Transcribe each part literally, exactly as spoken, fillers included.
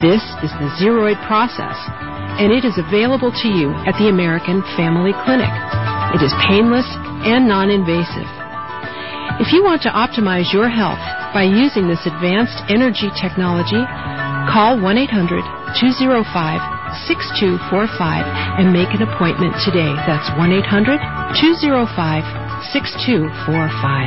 This is the Zeroid Process, and it is available to you at the American Family Clinic. It is painless and non-invasive. If you want to optimize your health by using this advanced energy technology, call one eight hundred, two oh five, six two four five and make an appointment today. That's one eight hundred, two oh five, six two four five.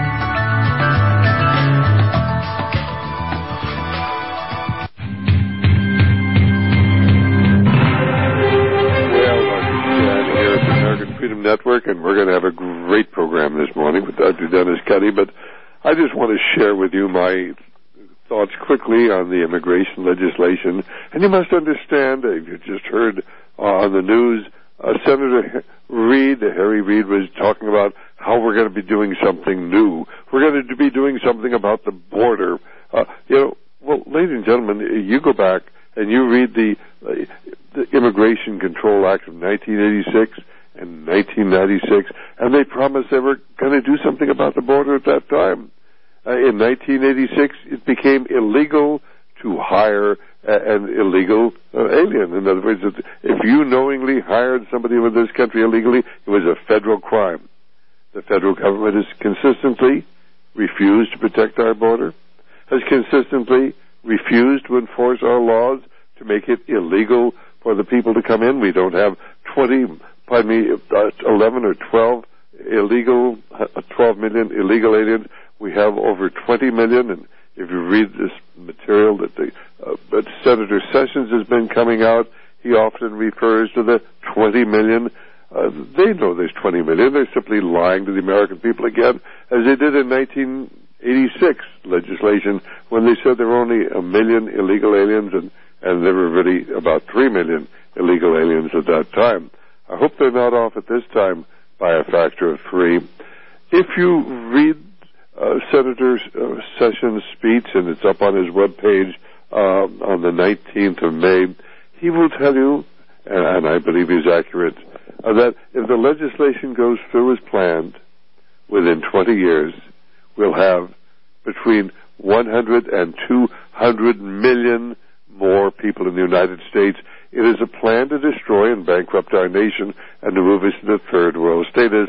Freedom Network, and we're going to have a great program this morning with Doctor Dennis Cuddy, but I just want to share with you my thoughts quickly on the immigration legislation. And you must understand, uh, you just heard uh, on the news, uh, Senator Reid, Harry Reid, was talking about how we're going to be doing something new. We're going to be doing something about the border. Uh, you know, well, ladies and gentlemen, you go back and you read the, uh, the Immigration Control Act of nineteen eighty-six, in nineteen ninety-six, and they promised they were going to do something about the border at that time. Uh, in nineteen eighty-six, it became illegal to hire uh, an illegal uh, alien. In other words, if you knowingly hired somebody in this country illegally, it was a federal crime. The federal government has consistently refused to protect our border, has consistently refused to enforce our laws to make it illegal for the people to come in. We don't have twenty... pardon me, uh, eleven or twelve illegal, uh, twelve million illegal aliens. We have over twenty million, and if you read this material that the uh, that Senator Sessions has been coming out, he often refers to the twenty million. Uh, they know there's twenty million. They're simply lying to the American people again, as they did in nineteen eighty-six legislation when they said there were only a million illegal aliens, and, and there were really about three million illegal aliens at that time. I hope they're not off at this time by a factor of three. If you read uh, Senator uh, Sessions' speech, and it's up on his webpage uh, on the nineteenth of May, he will tell you, and, and I believe he's accurate, uh, that if the legislation goes through as planned, within twenty years, we'll have between one hundred and two hundred million more people in the United States. It is a plan to destroy and bankrupt our nation and to move us to the third world status,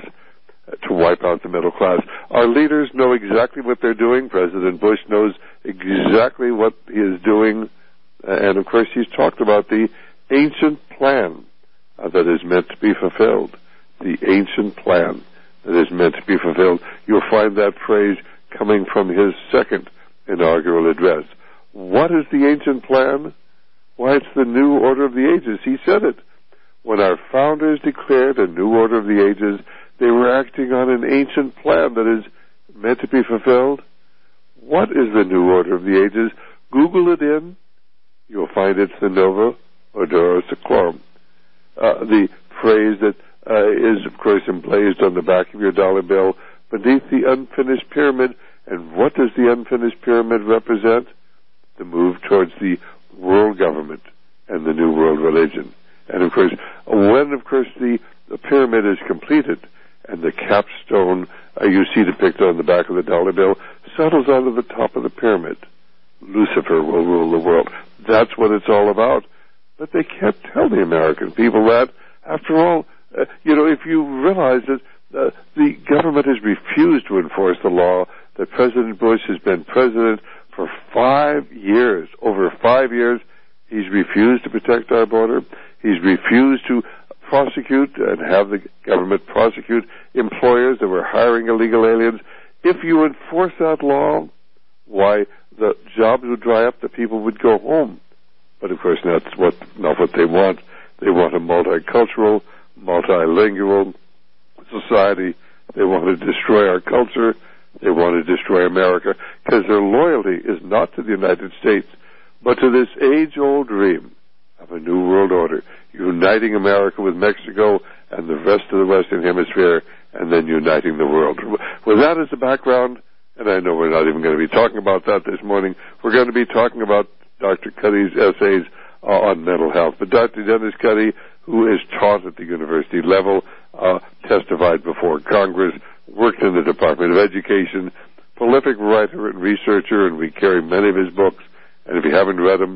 to wipe out the middle class. Our leaders know exactly what they're doing. President Bush knows exactly what he is doing. And, of course, he's talked about the ancient plan uh, that is meant to be fulfilled. The ancient plan that is meant to be fulfilled. You'll find that phrase coming from his second inaugural address. What is the ancient plan? Why, it's the new order of the ages. He said it. When our founders declared a new order of the ages, they were acting on an ancient plan that is meant to be fulfilled. What is the new order of the ages? Google it in. You'll find it's the Nova Ordinary Seclorum. Uh, the phrase that uh, is, of course, emblazoned on the back of your dollar bill beneath the unfinished pyramid. And what does the unfinished pyramid represent? The move towards the world government and the new world religion. And of course, when of course the, the pyramid is completed and the capstone uh, you see depicted on the back of the dollar bill settles onto the top of the pyramid, Lucifer will rule the world. That's what it's all about. But they can't tell the American people that. After all, uh, you know, if you realize that uh, the government has refused to enforce the law, that President Bush has been president for five years, over five years, he's refused to protect our border. He's refused to prosecute and have the government prosecute employers that were hiring illegal aliens. If you enforce that law, why, the jobs would dry up, the people would go home. But of course, that's what, not what they want. They want a multicultural, multilingual society. They want to destroy our culture. They want to destroy America because their loyalty is not to the United States, but to this age-old dream of a new world order, uniting America with Mexico and the rest of the Western Hemisphere, and then uniting the world. With that as the background, and I know we're not even going to be talking about that this morning, we're going to be talking about Doctor Cuddy's essays uh, on mental health. But Doctor Dennis Cuddy, who is taught at the university level, uh, testified before Congress, worked in the Department of Education, prolific writer and researcher, and we carry many of his books. And if you haven't read them,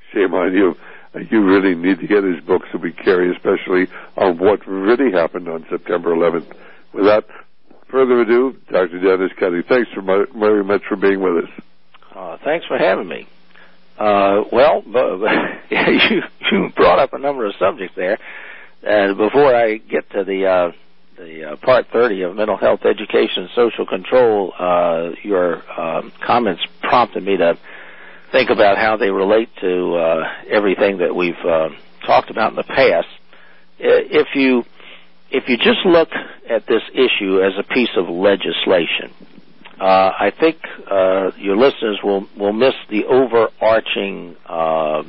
shame on you. You really need to get his book so we carry, especially on what really happened on September eleventh. Without further ado, Doctor Dennis Cuddy, thanks for my, very much for being with us. Uh, thanks for having me. Uh, well, you, you brought up a number of subjects there. And before I get to the uh, the uh, part thirty of mental health education and social control, uh, your uh, comments prompted me to think about how they relate to uh, everything that we've uh, talked about in the past. If you if you just look at this issue as a piece of legislation, uh, I think uh, your listeners will, will miss the overarching uh,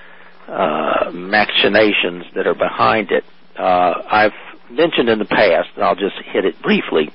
uh, machinations that are behind it. Uh, I've mentioned in the past, and I'll just hit it briefly,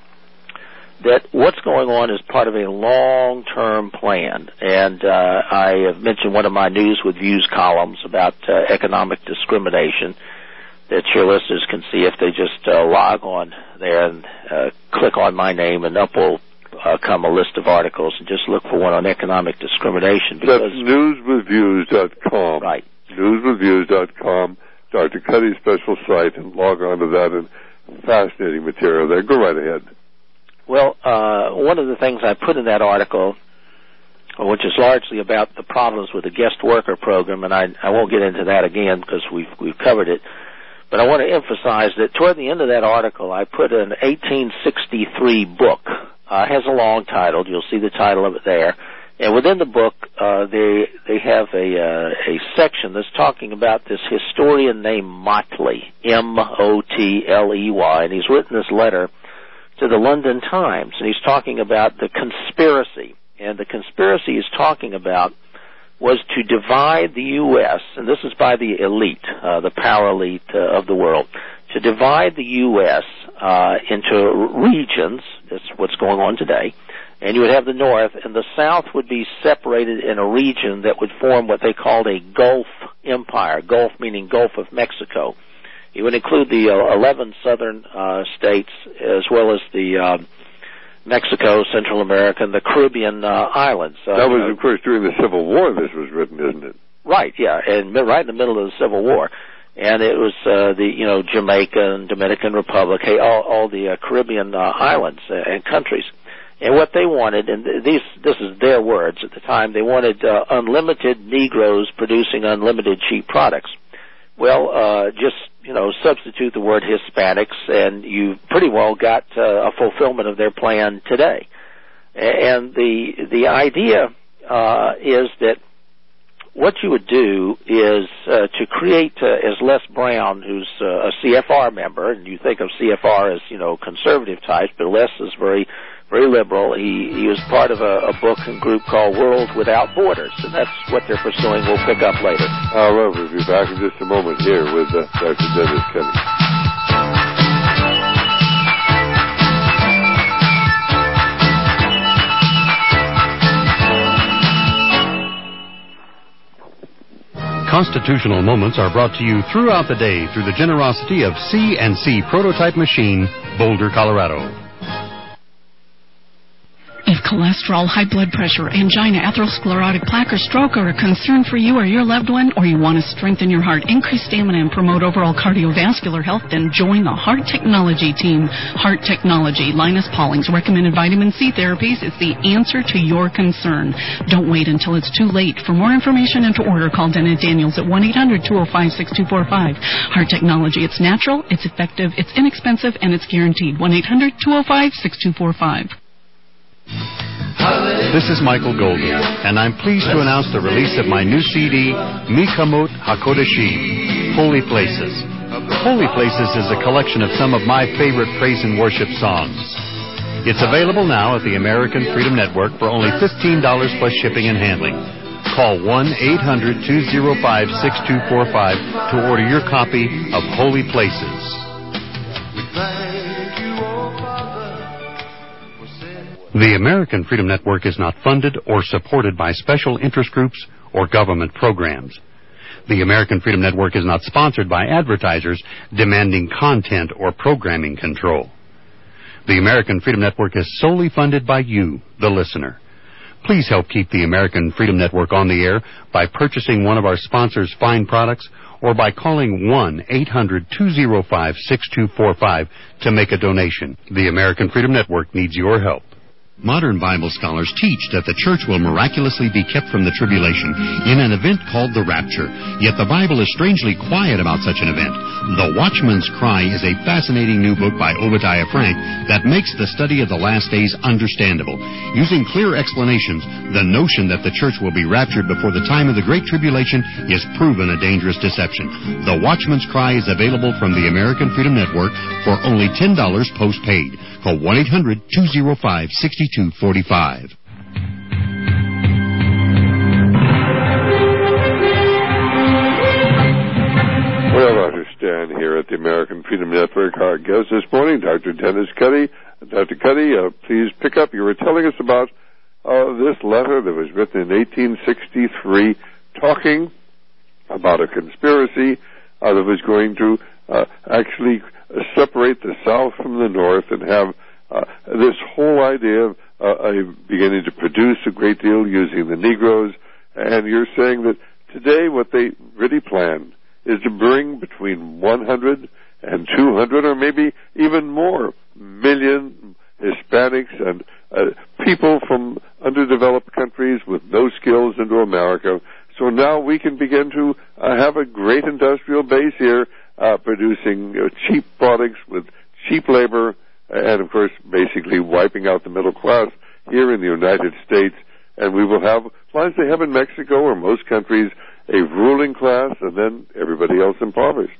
that what's going on is part of a long-term plan. And uh, I have mentioned one of my News with Views columns about uh, economic discrimination that your listeners can see if they just uh, log on there and uh, click on my name, and up will uh, come a list of articles, and just look for one on economic discrimination. Because that's news with views dot com. Right. news with views dot com, Doctor Cuddy's special site, and log on to that, and fascinating material there. Go right ahead. Well, uh, one of the things I put in that article, which is largely about the problems with the guest worker program, and I, I won't get into that again because we've, we've covered it, but I want to emphasize that toward the end of that article, I put an eighteen sixty-three book. Uh, it has a long title. You'll see the title of it there. And within the book, uh, they they have a uh, a section that's talking about this historian named Motley, M O T L E Y, and he's written this letter to the London Times, and he's talking about the conspiracy. And the conspiracy he's talking about was to divide the U S, and this is by the elite, uh, the power elite uh, of the world, to divide the U S uh, into regions. That's what's going on today. And you would have the North, and the South would be separated in a region that would form what they called a Gulf Empire, Gulf meaning Gulf of Mexico. It would include the uh, eleven southern uh, states, as well as the uh, Mexico, Central America, and the Caribbean uh, islands. Uh, that was, you know, of course, during the Civil War this was written, isn't it? Right, yeah, and right in the middle of the Civil War. And it was uh, the, you know, Jamaica and Dominican Republic, hey, all, all the uh, Caribbean uh, islands uh, and countries. And what they wanted, and these, this is their words at the time, they wanted uh, unlimited Negroes producing unlimited cheap products. Well, uh, just, you know, substitute the word Hispanics, and you pretty well got uh, a fulfillment of their plan today. And the the idea uh, is that what you would do is uh, to create, uh, as Les Brown, who's uh, a C F R member, and you think of C F R as, you know, conservative types, but Les is very very liberal. He, he was part of a, a book and group called World Without Borders, and that's what they're pursuing. We'll pick up later. All right, we'll be back in just a moment here with uh, Doctor Dennis Cuddy. Constitutional Moments are brought to you throughout the day through the generosity of C and C Prototype Machine, Boulder, Colorado. If cholesterol, high blood pressure, angina, atherosclerotic plaque, or stroke are a concern for you or your loved one, or you want to strengthen your heart, increase stamina, and promote overall cardiovascular health, then join the Heart Technology team. Heart Technology, Linus Pauling's recommended vitamin C therapies is the answer to your concern. Don't wait until it's too late. For more information and to order, call Dennett Daniels at one eight hundred two oh five six two four five. Heart Technology, it's natural, it's effective, it's inexpensive, and it's guaranteed. one eight hundred two oh five six two four five. This is Michael Golden, and I'm pleased to announce the release of my new C D, Mikamot Hakodeshi, Holy Places. Holy Places is a collection of some of my favorite praise and worship songs. It's available now at the American Freedom Network for only fifteen dollars plus shipping and handling. Call one eight hundred two oh five six two four five to order your copy of Holy Places. The American Freedom Network is not funded or supported by special interest groups or government programs. The American Freedom Network is not sponsored by advertisers demanding content or programming control. The American Freedom Network is solely funded by you, the listener. Please help keep the American Freedom Network on the air by purchasing one of our sponsors' fine products or by calling one eight hundred two oh five six two four five to make a donation. The American Freedom Network needs your help. Modern Bible scholars teach that the church will miraculously be kept from the tribulation in an event called the rapture. Yet the Bible is strangely quiet about such an event. The Watchman's Cry is a fascinating new book by Obadiah Frank that makes the study of the last days understandable. Using clear explanations, the notion that the church will be raptured before the time of the Great Tribulation is proven a dangerous deception. The Watchman's Cry is available from the American Freedom Network for only ten dollars postpaid. Call one eight hundred two oh five six two four five. Well, I understand here at the American Freedom Network, our guest this morning, Doctor Dennis Cuddy. Doctor Cuddy, uh, please pick up. You were telling us about uh, this letter that was written in eighteen sixty-three talking about a conspiracy uh, that was going to uh, actually separate the South from the North and have Uh, this whole idea of uh, uh, beginning to produce a great deal using the Negroes, and you're saying that today what they really plan is to bring between one hundred and two hundred or maybe even more million Hispanics and uh, people from underdeveloped countries with no skills into America. So now we can begin to uh, have a great industrial base here uh, producing uh, cheap products with cheap labor, and, of course, basically wiping out the middle class here in the United States. And we will have, as they have in Mexico or most countries, a ruling class and then everybody else impoverished.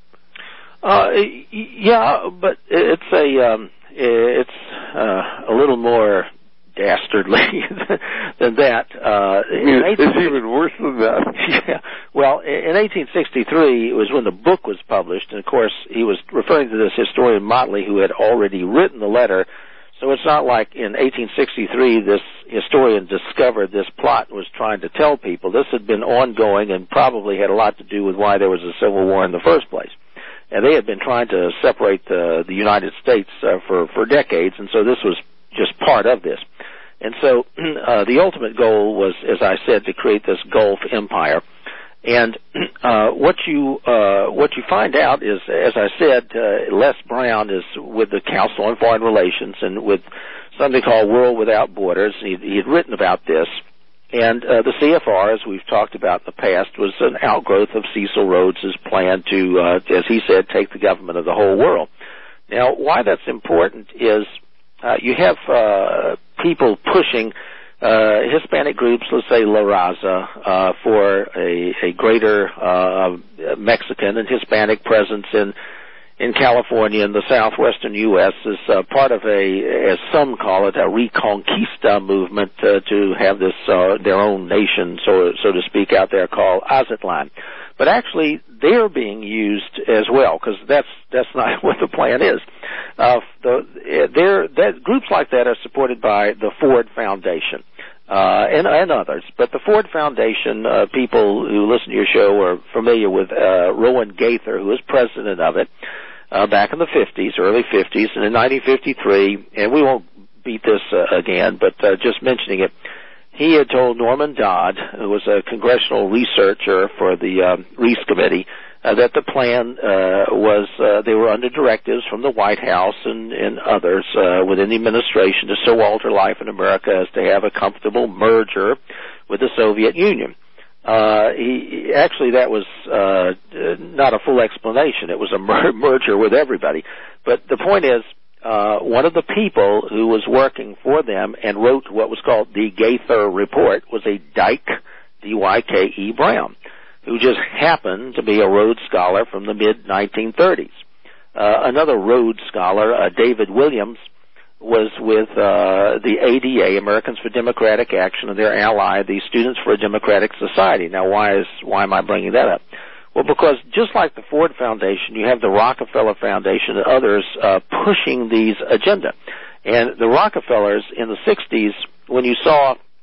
Uh, yeah, but it's a um, it's uh, a little more dastardly than that. Uh, it's even worse than that. Yeah. Well, in eighteen sixty-three, it was when the book was published, and of course, he was referring to this historian Motley, who had already written the letter. So it's not like in eighteen sixty-three this historian discovered this plot and was trying to tell people. This had been ongoing and probably had a lot to do with why there was a civil war in the first place. And they had been trying to separate uh, the United States uh, for, for decades, and so this was just part of this. And so uh, the ultimate goal was, as I said, to create this Gulf empire. And uh, what you uh, what you find out is, as I said, uh, Les Brown is with the Council on Foreign Relations and with something called World Without Borders. He, he had written about this. And uh, the C F R, as we've talked about in the past, was an outgrowth of Cecil Rhodes' plan to, uh, as he said, take the government of the whole world. Now, why that's important is Uh, you have uh, people pushing uh, Hispanic groups, let's say La Raza, uh, for a, a greater uh, Mexican and Hispanic presence in in California and the southwestern U S as uh, part of a, as some call it, a Reconquista movement uh, to have this uh, their own nation, so so to speak, out there called Aztlan. But actually, they're being used as well, because that's that's not what the plan is. Uh, the, they're, that, groups like that are supported by the Ford Foundation uh, and, and others. But the Ford Foundation, uh, people who listen to your show are familiar with uh, Rowan Gaither, who was president of it uh, back in the fifties, early fifties, and in nineteen fifty-three, and we won't beat this uh, again, but uh, just mentioning it, he had told Norman Dodd, who was a congressional researcher for the um, Reese Committee, uh, that the plan uh, was uh, they were under directives from the White House and, and others uh, within the administration to so alter life in America as to have a comfortable merger with the Soviet Union. Uh, he, actually, that was uh, not a full explanation. It was a mer- merger with everybody. But the point is, Uh, one of the people who was working for them and wrote what was called the Gaither Report was a Dyke, D Y K E Brown, who just happened to be a Rhodes Scholar from the mid nineteen thirties. Uh, another Rhodes Scholar, uh, David Williams, was with uh, the A D A, Americans for Democratic Action, and their ally, the Students for a Democratic Society. Now, why is why am I bringing that up? Well, because just like the Ford Foundation, you have the Rockefeller Foundation and others uh, pushing these agenda. And the Rockefellers in the sixties, when you saw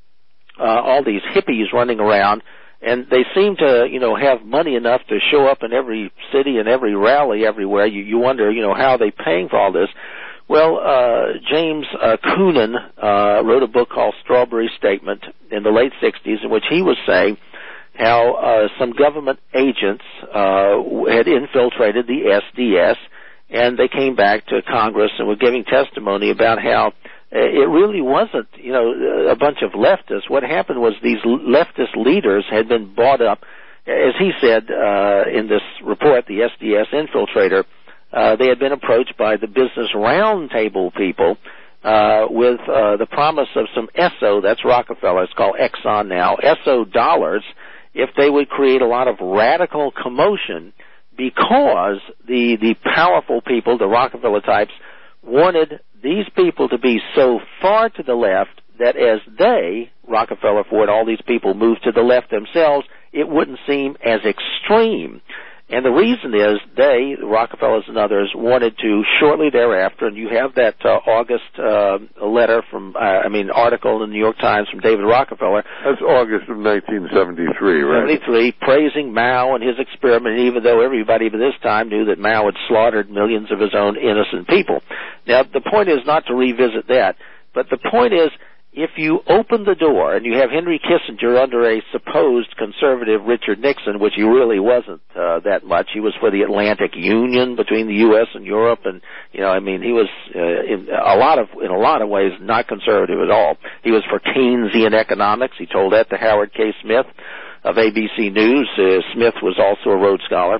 uh, all these hippies running around, and they seemed to, you know, have money enough to show up in every city and every rally everywhere, you, you wonder, you know, how are they paying for all this? Well, uh, James uh, Coonan uh, wrote a book called Strawberry Statement in the late sixties, in which he was saying how uh, some government agents uh, had infiltrated the S D S, and they came back to Congress and were giving testimony about how it really wasn't, you know, a bunch of leftists. What happened was these leftist leaders had been bought up, as he said uh, in this report, the S D S infiltrator. Uh, they had been approached by the Business Roundtable people uh, with uh, the promise of some E S O, that's Rockefeller, it's called Exxon now, E S O dollars, if they would create a lot of radical commotion because the the powerful people, the Rockefeller types, wanted these people to be so far to the left that as they, Rockefeller, Ford, all these people moved to the left themselves, it wouldn't seem as extreme. And the reason is they, the Rockefellers and others, wanted to shortly thereafter, and you have that uh, August uh, letter from, uh, I mean, article in the New York Times from David Rockefeller. That's August of nineteen seventy-three, right? seventy-three, praising Mao and his experiment, even though everybody by this time knew that Mao had slaughtered millions of his own innocent people. Now, the point is not to revisit that, but the point is, if you open the door and you have Henry Kissinger under a supposed conservative Richard Nixon, which he really wasn't uh, that much, he was for the Atlantic Union between the U S and Europe, and you know, I mean, he was uh, in a lot of in a lot of ways not conservative at all. He was for Keynesian economics. He told that to Howard K. Smith of A B C News. Uh, Smith was also a Rhodes Scholar.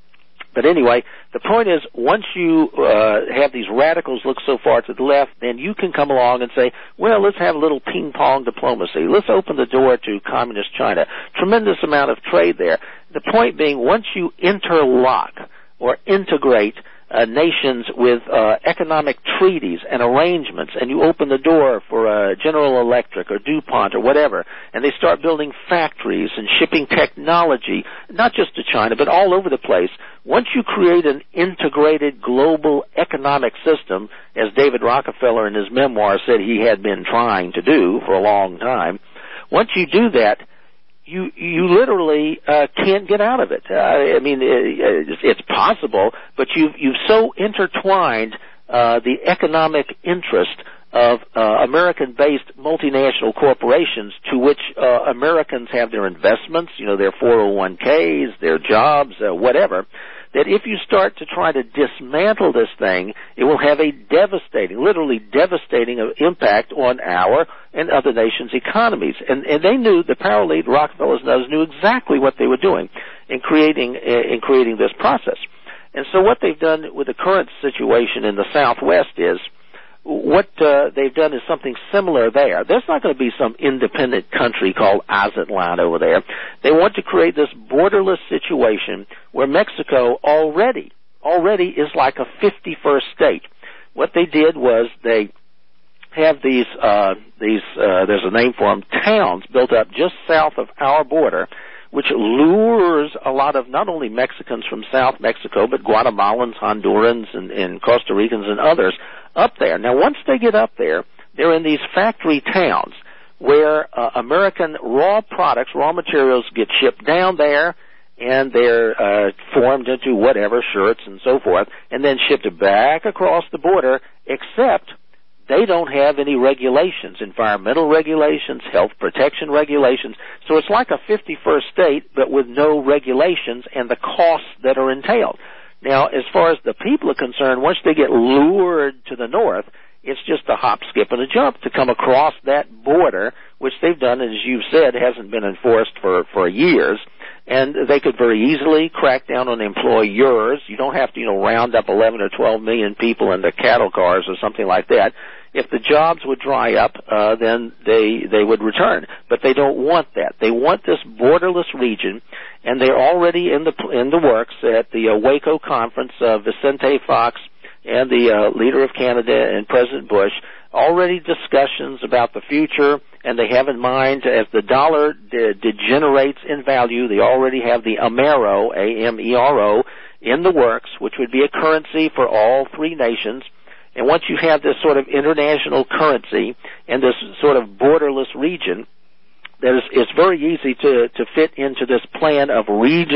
But anyway, the point is, once you uh, have these radicals look so far to the left, then you can come along and say, well, let's have a little ping-pong diplomacy. Let's open the door to communist China. Tremendous amount of trade there. The point being, once you interlock or integrate uh, nations with uh, economic treaties and arrangements, and you open the door for uh, General Electric or DuPont or whatever, and they start building factories and shipping technology, not just to China, but all over the place. Once you create an integrated global economic system, as David Rockefeller in his memoir said he had been trying to do for a long time, once you do that, you you literally uh, can't get out of it. Uh, I mean, it, it's possible, but you've you've so intertwined uh, the economic interest of uh, American-based multinational corporations to which uh, Americans have their investments, you know, their four oh one k's, their jobs, uh, whatever, that if you start to try to dismantle this thing, it will have a devastating, literally devastating impact on our and other nations' economies. And, and they knew, the power elite, Rockefellers and others, knew exactly what they were doing in creating, in creating this process. And so what they've done with the current situation in the Southwest is, what uh, they've done is something similar there. There's not going to be some independent country called Aztlan over there. They want to create this borderless situation where Mexico already, already is like a fifty-first state. What they did was they have these, uh, these, uh, there's a name for them, towns built up just south of our border, which lures a lot of not only Mexicans from South Mexico, but Guatemalans, Hondurans, and, and Costa Ricans and others up there. Now, once they get up there, they're in these factory towns where uh, American raw products, raw materials get shipped down there, and they're uh, formed into whatever, shirts and so forth, and then shipped back across the border, except they don't have any regulations, environmental regulations, health protection regulations. So it's like a fifty-first state, but with no regulations and the costs that are entailed. Now, as far as the people are concerned, once they get lured to the north, it's just a hop, skip, and a jump to come across that border, which they've done, and as you've said, hasn't been enforced for, for years. And they could very easily crack down on employers. You don't have to, you know, round up eleven or twelve million people into cattle cars or something like that. If the jobs would dry up, uh, then they they would return. But they don't want that. They want this borderless region, and they're already in the in the works at the uh, Waco conference. Uh, Vicente Fox and the uh, leader of Canada and President Bush already discussions about the future, and they have in mind as the dollar de- degenerates in value, they already have the Amero, A M E R O, in the works, which would be a currency for all three nations. And once you have this sort of international currency and this sort of borderless region, that is, it's very easy to, to fit into this plan of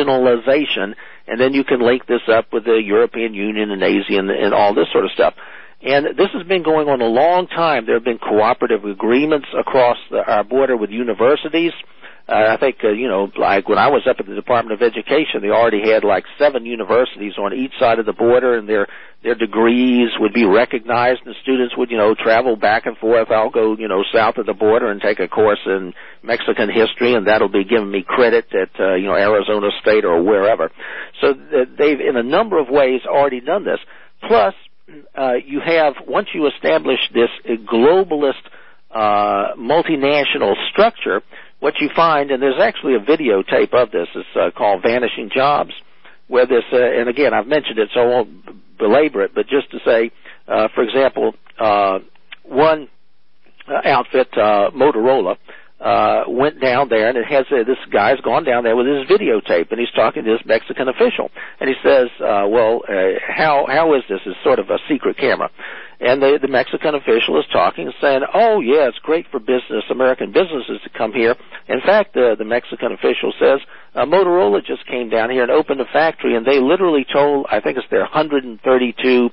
regionalization, and then you can link this up with the European Union and Asia and, and all this sort of stuff. And this has been going on a long time. There have been cooperative agreements across the, our border with universities. Uh, I think, uh, you know, like when I was up at the Department of Education, they already had like seven universities on each side of the border, and their their degrees would be recognized, and students would, you know, travel back and forth. I'll go, you know, south of the border and take a course in Mexican history, and that'll be giving me credit at, uh, you know, Arizona State or wherever. So they've, in a number of ways, already done this. Plus, uh, you have, once you establish this globalist uh, multinational structure, what you find, and there's actually a videotape of this, it's uh, called Vanishing Jobs, where this, uh, and again, I've mentioned it, so I won't belabor it, but just to say, uh, for example, uh, one uh, outfit, uh, Motorola, uh, went down there, and it has, uh, this guy's gone down there with his videotape, and he's talking to this Mexican official, and he says, uh, well, uh, how, how is this? It's sort of a secret camera. And the, the Mexican official is talking and saying, oh, yeah, it's great for business, American businesses to come here. In fact, the, the Mexican official says, uh, Motorola just came down here and opened a factory, and they literally told, I think it's their one hundred thirty-two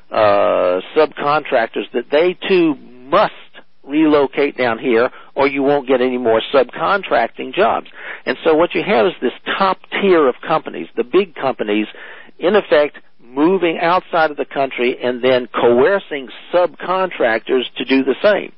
uh, subcontractors that they, too, must relocate down here or you won't get any more subcontracting jobs. And so what you have is this top tier of companies, the big companies, in effect, moving outside of the country and then coercing subcontractors to do the same.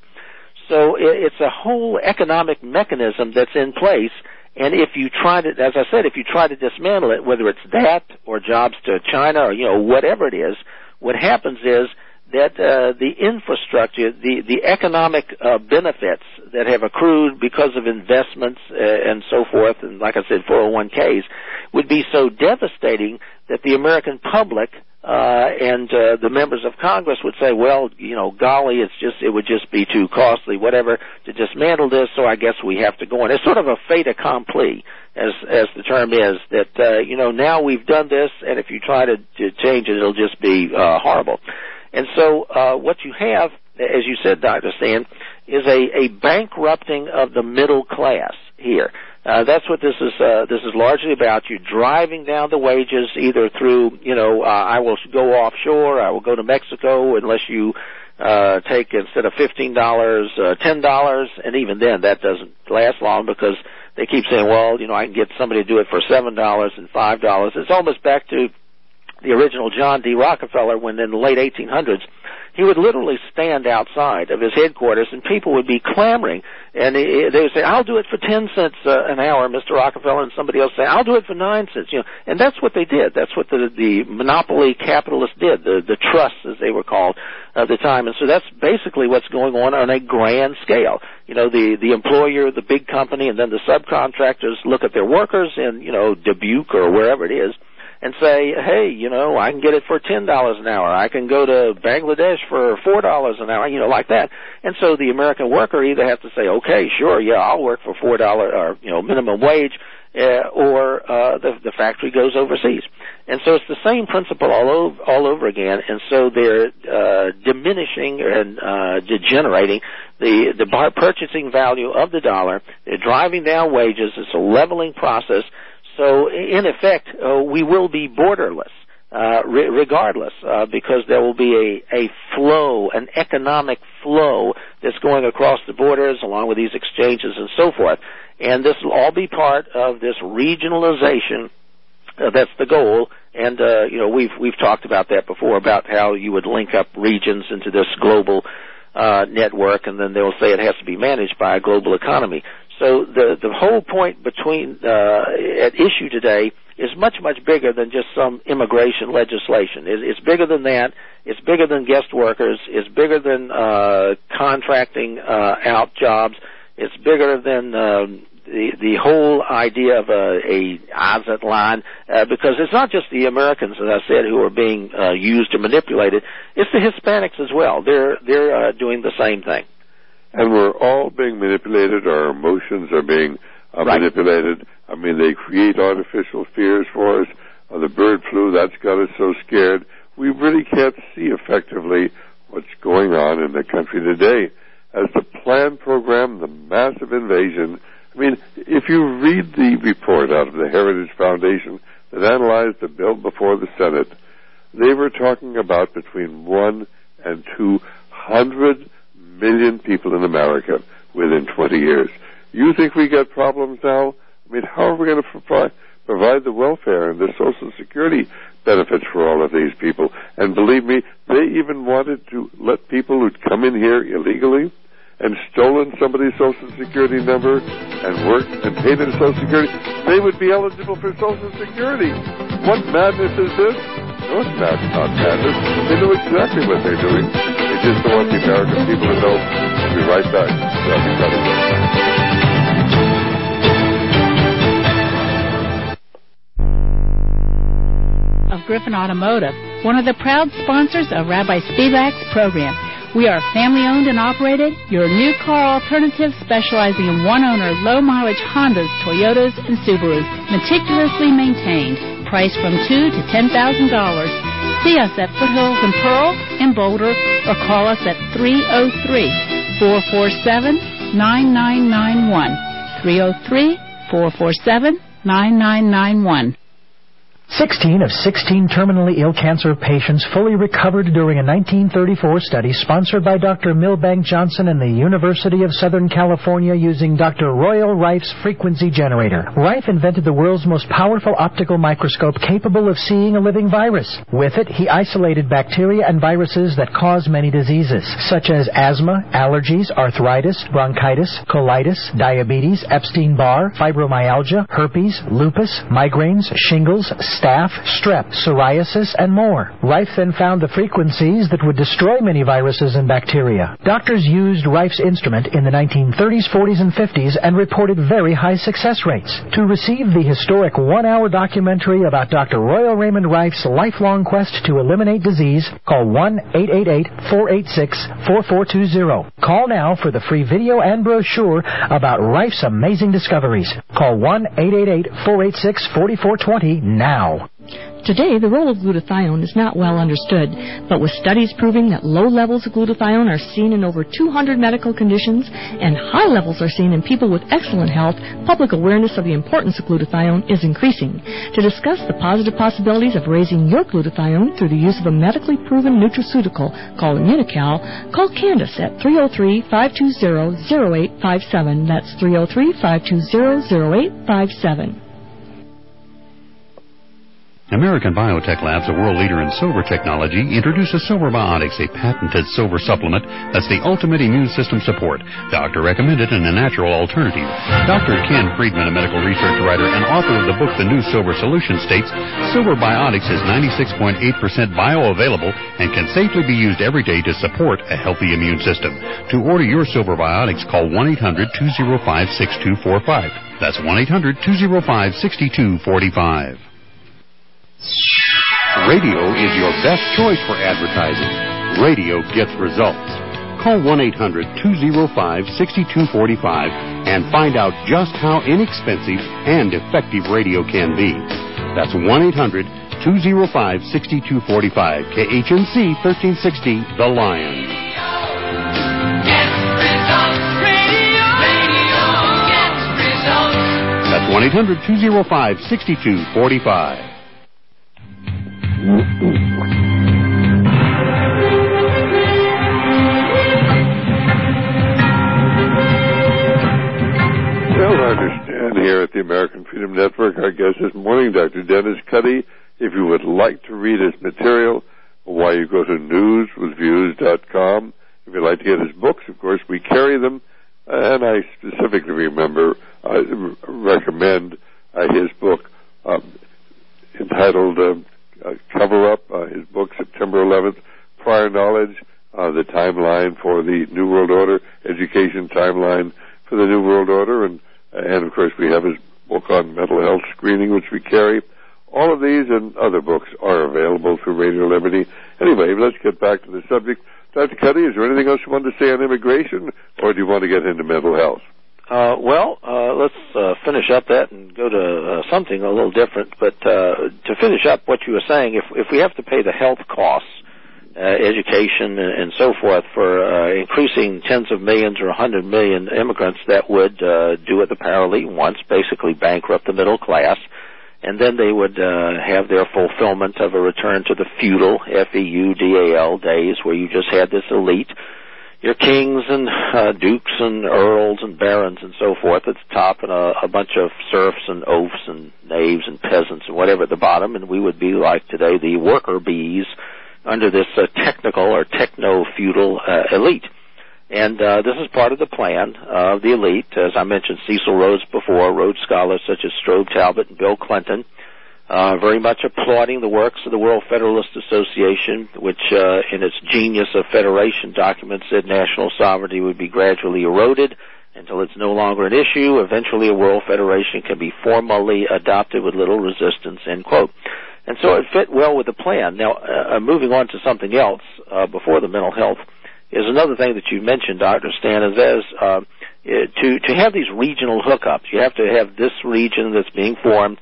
So it's a whole economic mechanism that's in place, and if you try to, as I said, if you try to dismantle it, whether it's that or jobs to China or, you know, whatever it is, what happens is that uh, the infrastructure, the, the economic uh, benefits that have accrued because of investments uh, and so forth, and like I said, four oh one K's, would be so devastating that the American public uh, and uh, the members of Congress would say, well, you know, golly, it's just, it would just be too costly, whatever, to dismantle this, so I guess we have to go on. It's sort of a fait accompli, as as the term is, that, uh, you know, now we've done this, and if you try to, to change it, it'll just be uh, horrible. And so uh, what you have, as you said, Doctor Stan, is a, a bankrupting of the middle class here. Uh, that's what this is. Uh, this is largely about. You're driving down the wages either through, you know, uh, I will go offshore, I will go to Mexico unless you uh, take, instead of fifteen dollars, uh, ten dollars, and even then that doesn't last long because they keep saying, well, you know, I can get somebody to do it for seven dollars and five dollars. It's almost back to the original John D. Rockefeller when in the late eighteen hundreds, he would literally stand outside of his headquarters and people would be clamoring. And they would say, I'll do it for ten cents uh, an hour, Mister Rockefeller, and somebody else say, I'll do it for nine cents. You know, and that's what they did. That's what the, the monopoly capitalists did, the, the trusts, as they were called at the time. And so that's basically what's going on on a grand scale. You know, the, the employer, the big company, and then the subcontractors look at their workers in, you know, Dubuque or wherever it is, and say, hey, you know, I can get it for ten dollars an hour. I can go to Bangladesh for four dollars an hour, you know, like that. And so the American worker either has to say, okay, sure, yeah, I'll work for four dollars or, you know, minimum wage, uh, or uh, the, the factory goes overseas. And so it's the same principle all over, all over again. And so they're uh, diminishing and uh, degenerating the, the purchasing value of the dollar. They're driving down wages. It's a leveling process. So, in effect, uh, we will be borderless, uh, re- regardless, uh, because there will be a, a flow, an economic flow that's going across the borders along with these exchanges and so forth. And this will all be part of this regionalization. Uh, that's the goal. And, uh, you know, we've, we've talked about that before, about how you would link up regions into this global uh, network, and then they'll say it has to be managed by a global economy. So the the whole point between uh, at issue today is much, much bigger than just some immigration legislation. It, it's bigger than that. It's bigger than guest workers. It's bigger than uh, contracting uh, out jobs. It's bigger than um, the the whole idea of a, a Azet line, uh, because it's not just the Americans, as I said, who are being uh, used or manipulated. It's the Hispanics as well. They're they're uh, doing the same thing. And we're all being manipulated. Our emotions are being uh, right. manipulated. I mean, they create artificial fears for us. Uh, the bird flu, that's got us so scared. We really can't see effectively what's going on in the country today. As the planned program, the massive invasion, I mean, if you read the report out of the Heritage Foundation that analyzed the bill before the Senate, they were talking about between one two hundred million people in America within twenty years. You think we got problems now? I mean, how are we going to provide, provide the welfare and the Social Security benefits for all of these people? And believe me, they even wanted to let people who'd come in here illegally and stolen somebody's Social Security number and worked and paid into Social Security, they would be eligible for Social Security. What madness is this? No, it's not, not madness. They know exactly what they're doing. They just don't want the American people to know. We'll be right back. We'll be right back. Of Griffin Automotive, one of the proud sponsors of Rabbi Spivak's program. We are family-owned and operated, your new car alternative specializing in one-owner, low-mileage Hondas, Toyotas, and Subarus, meticulously maintained, priced from two thousand dollars to ten thousand dollars. See us at Foothills and Pearl in Boulder or call us at three oh three, four four seven, nine nine nine one, three oh three, four four seven, nine nine nine one. sixteen of sixteen terminally ill cancer patients fully recovered during a nineteen thirty-four study sponsored by Doctor Milbank Johnson and the University of Southern California using Doctor Royal Rife's frequency generator. Rife invented the world's most powerful optical microscope capable of seeing a living virus. With it, he isolated bacteria and viruses that cause many diseases, such as asthma, allergies, arthritis, bronchitis, colitis, diabetes, Epstein-Barr, fibromyalgia, herpes, lupus, migraines, shingles, staph, strep, psoriasis, and more. Rife then found the frequencies that would destroy many viruses and bacteria. Doctors used Rife's instrument in the nineteen thirties, forties, and fifties and reported very high success rates. To receive the historic one-hour documentary about Doctor Royal Raymond Rife's lifelong quest to eliminate disease, call one eight eight eight, four eight six, four four two zero. Call now for the free video and brochure about Rife's amazing discoveries. Call one eight eight eight, four eight six, four four two zero now. Today, the role of glutathione is not well understood, but with studies proving that low levels of glutathione are seen in over two hundred medical conditions and high levels are seen in people with excellent health, public awareness of the importance of glutathione is increasing. To discuss the positive possibilities of raising your glutathione through the use of a medically proven nutraceutical called Immunical, call Candace at three oh three, five two zero, zero eight five seven. That's three oh three, five two zero, zero eight five seven. American Biotech Labs, a world leader in silver technology, introduces Silver Biotics, a patented silver supplement that's the ultimate immune system support. Doctor recommended and a natural alternative. Doctor Ken Friedman, a medical research writer and author of the book The New Silver Solution, states, Silver Biotics is ninety-six point eight percent bioavailable and can safely be used every day to support a healthy immune system. To order your Silver Biotics, call one eight hundred, two oh five, six two four five. That's one eight hundred, two oh five, six two four five. Radio is your best choice for advertising. Radio gets results. Call one eight hundred, two oh five, six two four five and find out just how inexpensive and effective radio can be. That's one eight hundred, two oh five, six two four five. K H N C thirteen sixty, The Lion. That's one eight hundred, two oh five, six two four five. Well, I understand here at the American Freedom Network, our guest this morning, Doctor Dennis Cuddy. If you would like to read his material, why you go to news with views dot com. If you'd like to get his books, of course, we carry them. And I specifically remember, I recommend uh, his book um, entitled uh, uh, Cover Up, uh, his book, September eleventh, Prior Knowledge, uh, the timeline for the New World Order, education timeline for the New World Order, and, and of course we have his book on mental health screening, which we carry. All of these and other books are available through Radio Liberty. Anyway, let's get back to the subject. Doctor Cuddy, is there anything else you wanted to say on immigration, or do you want to get into mental health? Uh, well, uh, let's uh, finish up that and go to uh, something a little different. But uh, to finish up what you were saying, if if we have to pay the health costs, uh, education and, and so forth for uh, increasing tens of millions or a hundred million immigrants, that would uh, do what the paralegal wants, basically bankrupt the middle class and then they would uh, have their fulfillment of a return to the feudal, F E U D A L, days where you just had this elite, your kings and uh, dukes and earls and barons and so forth at the top, and a, a bunch of serfs and oafs and knaves and peasants and whatever at the bottom, and we would be like today the worker bees under this uh, technical or techno-feudal uh, elite. And uh, this is part of the plan of the elite. As I mentioned, Cecil Rhodes before, Rhodes scholars such as Strobe Talbot and Bill Clinton, Uh, very much applauding the works of the World Federalist Association, which uh, in its Genius of Federation document said national sovereignty would be gradually eroded until it's no longer an issue. Eventually a world federation can be formally adopted with little resistance, end quote. And so it fit well with the plan. Now, uh, moving on to something else uh, before the mental health is another thing that you mentioned, Doctor Stan, is as uh, to, to have these regional hookups. You have to have this region that's being formed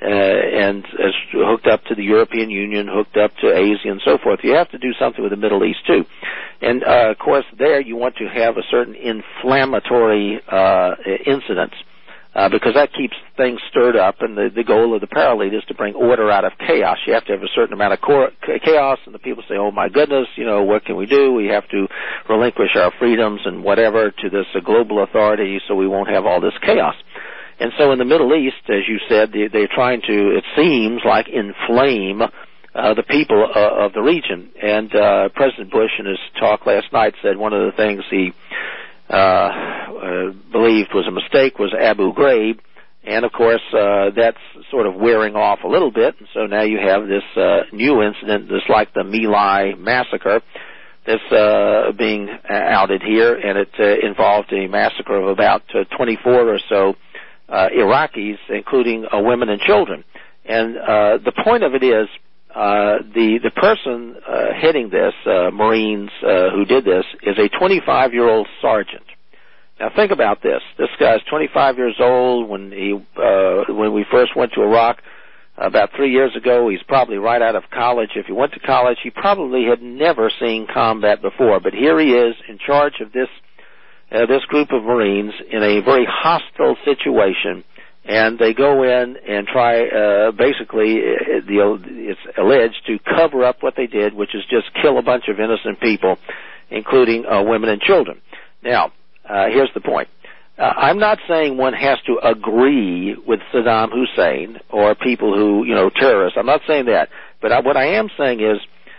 Uh, and as hooked up to the European Union, hooked up to Asia and so forth. You have to do something with the Middle East, too. And, uh, of course, there you want to have a certain inflammatory uh, incidents uh, because that keeps things stirred up, and the, the goal of the paralead is to bring order out of chaos. You have to have a certain amount of cor- chaos, and the people say, oh, my goodness, you know, what can we do? We have to relinquish our freedoms and whatever to this uh, global authority so we won't have all this chaos. And so in the Middle East, as you said, they, they're trying to, it seems like, inflame uh, the people uh, of the region. And uh, President Bush in his talk last night said one of the things he uh, uh, believed was a mistake was Abu Ghraib. And, of course, uh, that's sort of wearing off a little bit. And so now you have this uh, new incident, this like the My Lai massacre, that's uh, being outed here. And it uh, involved a massacre of about uh, twenty-four or so Uh, Iraqis, including uh, women and children. And uh, the point of it is uh, the the person uh, heading this, uh, Marines uh, who did this, is a twenty-five-year-old sergeant. Now think about this. This guy's twenty-five years old. When he uh, when we first went to Iraq about three years ago, he's probably right out of college. If he went to college, he probably had never seen combat before. But here he is in charge of this Uh, this group of Marines in a very hostile situation, and they go in and try, uh, basically, uh, the, it's alleged to cover up what they did, which is just kill a bunch of innocent people, including uh, women and children. Now, uh, here's the point. Uh, I'm not saying one has to agree with Saddam Hussein or people who, you know, terrorists. I'm not saying that. But I, what I am saying is,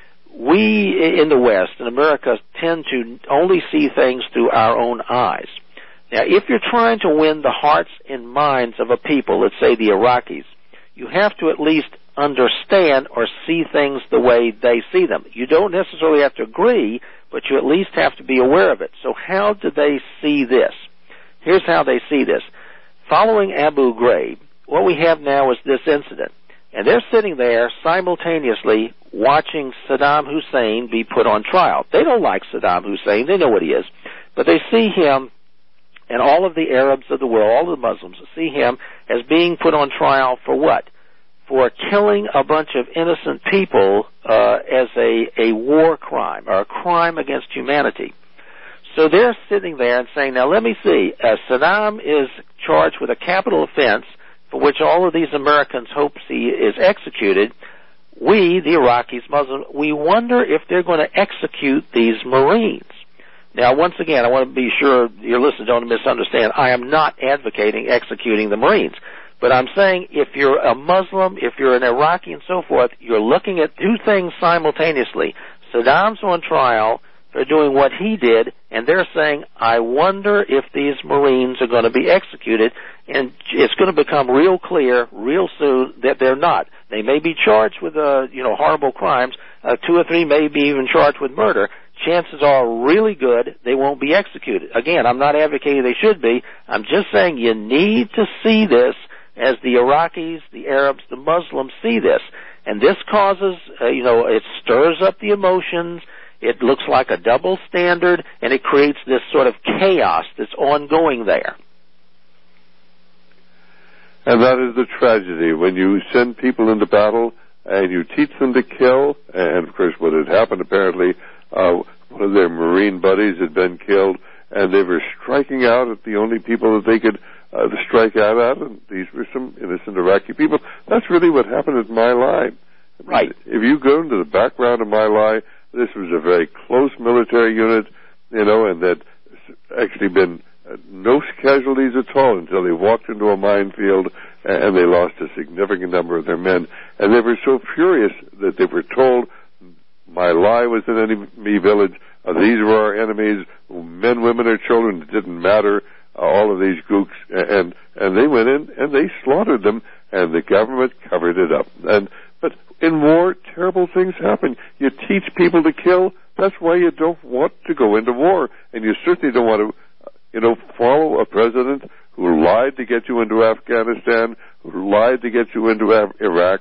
we in the West, in America, tend to only see things through our own eyes. Now, if you're trying to win the hearts and minds of a people, let's say the Iraqis, you have to at least understand or see things the way they see them. You don't necessarily have to agree, but you at least have to be aware of it. So how do they see this? Here's how they see this. Following Abu Ghraib, what we have now is this incident. And they're sitting there simultaneously watching Saddam Hussein be put on trial. They don't like Saddam Hussein. They know what he is. But they see him, and all of the Arabs of the world, all of the Muslims, see him as being put on trial for what? For killing a bunch of innocent people uh, as a, a war crime, or a crime against humanity. So they're sitting there and saying, now let me see, uh, Saddam is charged with a capital offense for which all of these Americans hope he is executed. We, the Iraqis, Muslims, we wonder if they're going to execute these Marines. Now, once again, I want to be sure your listeners don't misunderstand. I am not advocating executing the Marines. But I'm saying if you're a Muslim, if you're an Iraqi and so forth, you're looking at two things simultaneously. Saddam's on trial for doing what he did, and they're saying, I wonder if these Marines are going to be executed, and it's going to become real clear real soon that they're not. They may be charged with, uh, you know, horrible crimes. Uh, two or three may be even charged with murder. Chances are really good they won't be executed. Again, I'm not advocating they should be. I'm just saying you need to see this as the Iraqis, the Arabs, the Muslims see this. And this causes, uh, you know, it stirs up the emotions. It looks like a double standard, and it creates this sort of chaos that's ongoing there. And that is the tragedy. When you send people into battle and you teach them to kill, and of course what had happened apparently, uh, one of their Marine buddies had been killed, and they were striking out at the only people that they could uh, strike out at, and these were some innocent Iraqi people. That's really what happened at My Lai. Right. If you go into the background of My Lai, this was a very close military unit, you know, and that actually been uh, no casualties at all until they walked into a minefield and they lost a significant number of their men. And they were so furious that they were told My Lai was an enemy village, uh, these were our enemies, men, women, or children, it didn't matter, uh, all of these gooks, and and they went in and they slaughtered them, and the government covered it up. And but in war, terrible things happen. You teach people to kill. That's why you don't want to go into war, and you certainly don't want to, you know, follow a president who lied to get you into Afghanistan, who lied to get you into Af- Iraq.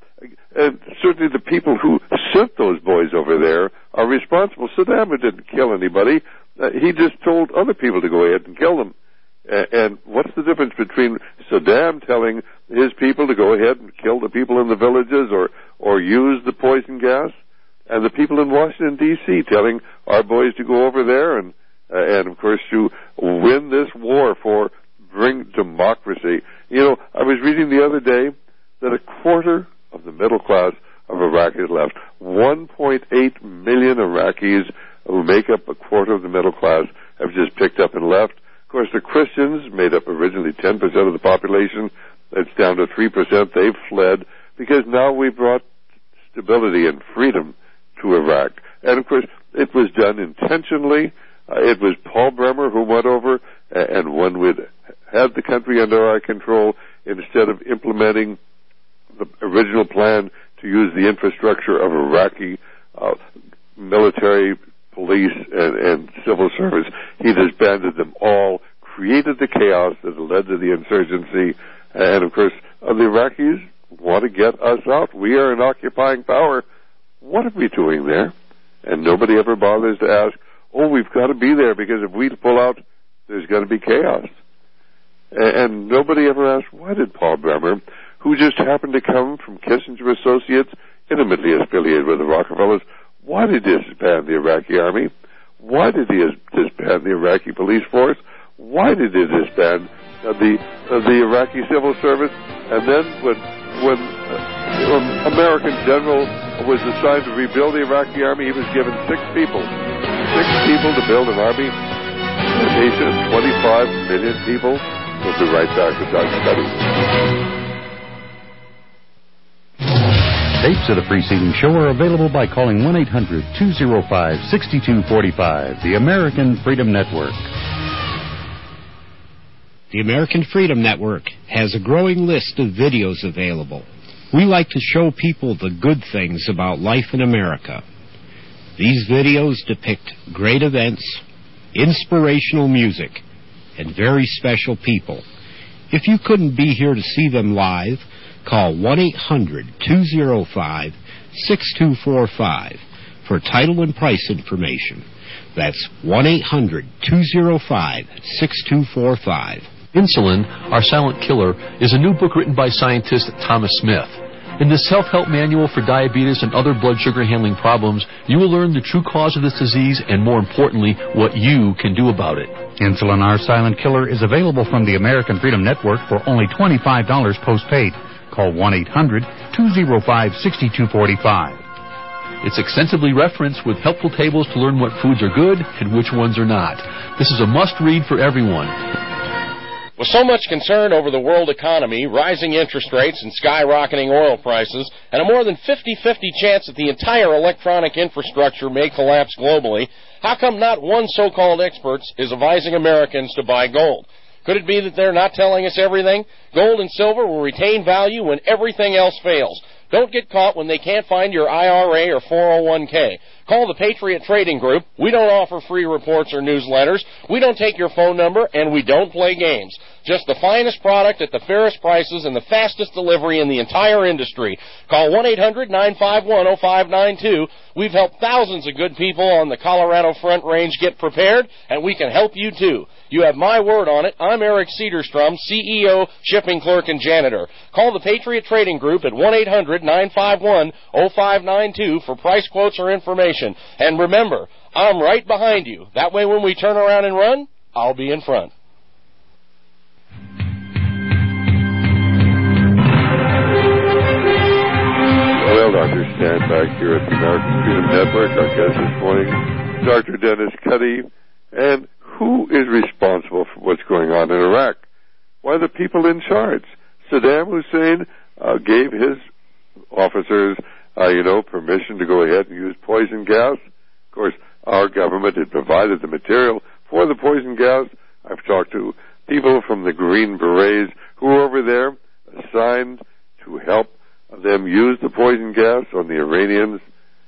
And certainly the people who sent those boys over there are responsible. Saddam didn't kill anybody. Uh, he just told other people to go ahead and kill them. Uh, and what's the difference between Saddam telling his people to go ahead and kill the people in the villages or, or use the poison gas, and the people in Washington, D C telling our boys to go over there and, uh, and of course, to win this war for bring democracy? You know, I was reading the other day that a quarter of the middle class of Iraq is left. one point eight million Iraqis who make up a quarter of the middle class have just picked up and left. Of course, the Christians made up originally ten percent of the population. That's down to three percent. They've fled because now we've brought stability and freedom to Iraq. And, of course, it was done intentionally. Uh, it was Paul Bremer who went over, and when we'd had the country under our control, instead of implementing the original plan to use the infrastructure of Iraqi uh, military, police, and, and civil service, he disbanded them all, created the chaos that led to the insurgency, and of course, uh, the Iraqis want to get us out. We are an occupying power. What are we doing there? And nobody ever bothers to ask, oh, we've got to be there because if we pull out, there's going to be chaos. And, and nobody ever asked, why did Paul Bremer, who just happened to come from Kissinger Associates, intimately affiliated with the Rockefellers, why did he disband the Iraqi army? Why did he disband the Iraqi police force? Why did he disband uh, the uh, the Iraqi civil service? And then when when uh, an American general was assigned to rebuild the Iraqi army, he was given six people, six people to build an army. A nation of twenty-five million people. We'll be right back with Doctor Cuddy. Tapes of the preceding show are available by calling one eight hundred two oh five six two four five, the American Freedom Network. The American Freedom Network has a growing list of videos available. We like to show people the good things about life in America. These videos depict great events, inspirational music, and very special people. If you couldn't be here to see them live, call one eight hundred two oh five six two four five for title and price information. That's one eight hundred two oh five six two four five. Insulin, Our Silent Killer, is a new book written by scientist Thomas Smith. In this self-help manual for diabetes and other blood sugar handling problems, you will learn the true cause of this disease and, more importantly, what you can do about it. Insulin, Our Silent Killer is available from the American Freedom Network for only twenty-five dollars postpaid. Call one eight hundred two oh five six two four five. It's extensively referenced with helpful tables to learn what foods are good and which ones are not. This is a must-read for everyone. With so much concern over the world economy, rising interest rates, and skyrocketing oil prices, and a more than fifty-fifty chance that the entire electronic infrastructure may collapse globally, how come not one so-called expert is advising Americans to buy gold? Could it be that they're not telling us everything? Gold and silver will retain value when everything else fails. Don't get caught when they can't find your I R A or four oh one k. Call the Patriot Trading Group. We don't offer free reports or newsletters. We don't take your phone number, and we don't play games. Just the finest product at the fairest prices and the fastest delivery in the entire industry. Call one eight hundred nine five one oh five nine two. We've helped thousands of good people on the Colorado Front Range get prepared, and we can help you too. You have my word on it. I'm Eric Cedarstrom, C E O, shipping clerk, and janitor. Call the Patriot Trading Group at one eight hundred nine five one oh five nine two for price quotes or information. And remember, I'm right behind you. That way when we turn around and run, I'll be in front. Well, Doctor Stan back here at the American Freedom Network. Our guest this morning, Doctor Dennis Cuddy. And who is responsible for what's going on in Iraq? Why, the people in charge. Saddam Hussein uh, gave his officers, uh, you know, permission to go ahead and use poison gas. Of course, our government had provided the material for the poison gas. I've talked to people from the Green Berets who were over there assigned to help them use the poison gas on the Iranians,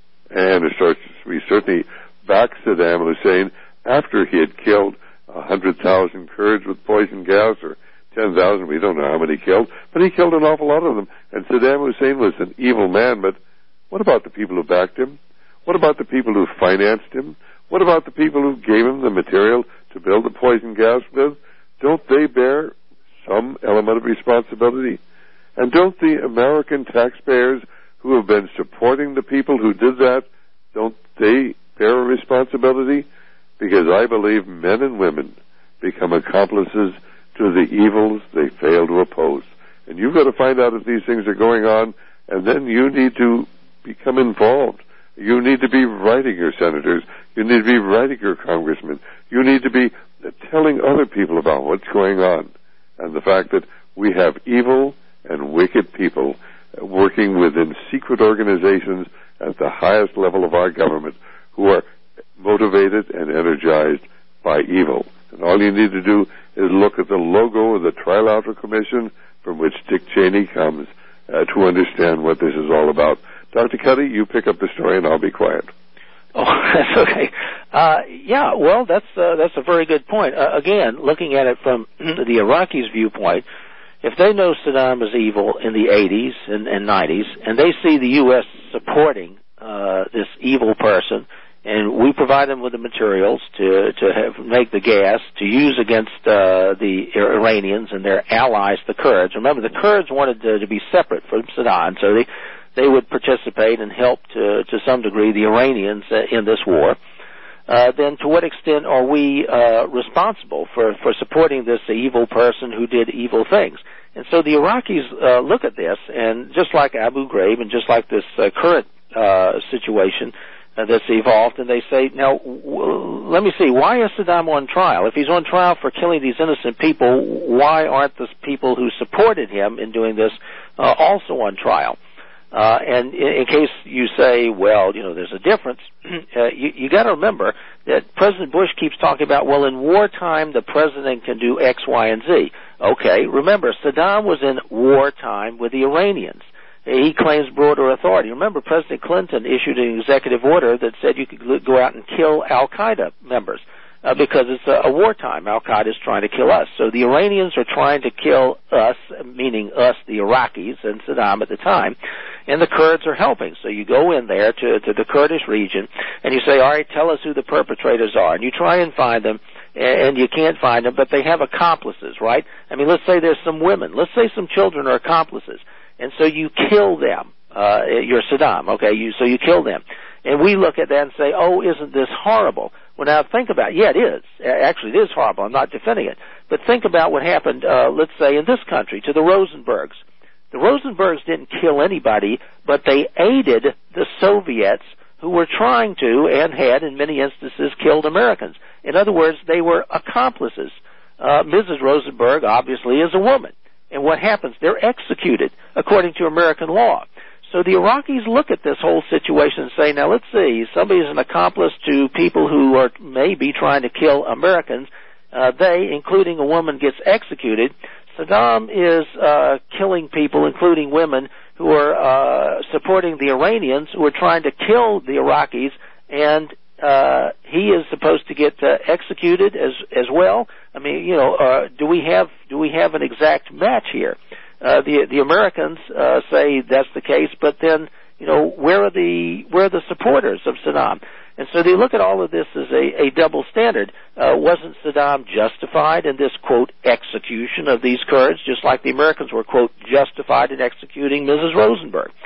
and of course, we certainly backed Saddam Hussein after he had killed one hundred thousand Kurds with poison gas, or ten thousand, we don't know how many he killed, but he killed an awful lot of them, and Saddam Hussein was an evil man. But what about the people who backed him? What about the people who financed him? What about the people who gave him the material to build the poison gas with? Don't they bear some element of responsibility? And don't the American taxpayers who have been supporting the people who did that, don't they bear a responsibility? Because I believe men and women become accomplices to the evils they fail to oppose. And you've got to find out if these things are going on, and then you need to become involved. You need to be writing your senators. You need to be writing your congressmen. You need to be telling other people about what's going on, and the fact that we have evil and wicked people working within secret organizations at the highest level of our government who are motivated and energized by evil. And all you need to do is look at the logo of the Trilateral Commission from which Dick Cheney comes uh, to understand what this is all about. Doctor Cuddy, you pick up the story and I'll be quiet. Oh, that's okay. Uh, yeah, well, that's uh, that's a very good point. Uh, again, looking at it from the Iraqis' viewpoint, if they know Saddam is evil in the eighties and, and nineties, and they see the U S supporting uh, this evil person, and we provide them with the materials to to have, make the gas to use against uh, the Iranians and their allies, the Kurds. Remember, the Kurds wanted to, to be separate from Saddam, so they they would participate and help to to some degree the Iranians uh, in this war. Uh, then to what extent are we uh, responsible for, for supporting this evil person who did evil things? And so the Iraqis uh, look at this, and just like Abu Ghraib and just like this uh, current uh, situation uh, that's evolved, and they say, now, w- let me see, why is Saddam on trial? If he's on trial for killing these innocent people, why aren't the people who supported him in doing this uh, also on trial? Uh, and in, in case you say, well, you know, there's a difference, uh, you, you got to remember that President Bush keeps talking about, well, in wartime the president can do X, Y, and Z. Okay, remember, Saddam was in wartime with the Iranians. He claims broader authority. Remember, President Clinton issued an executive order that said you could go out and kill Al-Qaeda members. Uh, because it's a, a wartime. Al-Qaeda is trying to kill us. So the Iranians are trying to kill us, meaning us, the Iraqis, and Saddam at the time, and the Kurds are helping. So you go in there to, to the Kurdish region, and you say, all right, tell us who the perpetrators are. And you try and find them, and you can't find them, but they have accomplices, right? I mean, let's say there's some women. Let's say some children are accomplices. And so you kill them. Uh, you're Saddam, okay? You, so you kill them. And we look at that and say, oh, isn't this horrible? Well, now think about it. Yeah, it is. Actually, it is horrible. I'm not defending it. But think about what happened, uh, let's say, in this country to the Rosenbergs. The Rosenbergs didn't kill anybody, but they aided the Soviets who were trying to and had, in many instances, killed Americans. In other words, they were accomplices. Uh, Missus Rosenberg, obviously, is a woman. And what happens? They're executed according to American law. So the Iraqis look at this whole situation and say, now let's see, somebody's an accomplice to people who are maybe trying to kill Americans. Uh, they, including a woman, gets executed. Saddam is uh, killing people, including women, who are uh, supporting the Iranians who are trying to kill the Iraqis, and uh, he is supposed to get uh, executed as as well. I mean, you know, uh, do we have do we have an exact match here? Uh, the the Americans uh, say that's the case, but then, you know, where are the where are the supporters of Saddam? And so they look at all of this as a, a double standard. Uh, wasn't Saddam justified in this, quote, execution of these Kurds, just like the Americans were, quote, justified in executing Missus Rosenberg?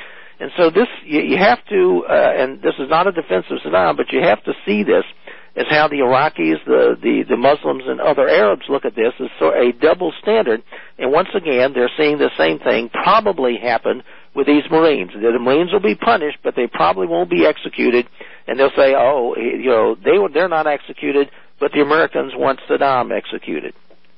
And so this, you, you have to, uh, and this is not a defense of Saddam, but you have to see this as how the Iraqis, the, the, the Muslims, and other Arabs look at this as so a double standard. And once again, they're seeing the same thing probably happen with these Marines. The Marines will be punished, but they probably won't be executed. And they'll say, oh, you know, they they're not executed, but the Americans want Saddam executed.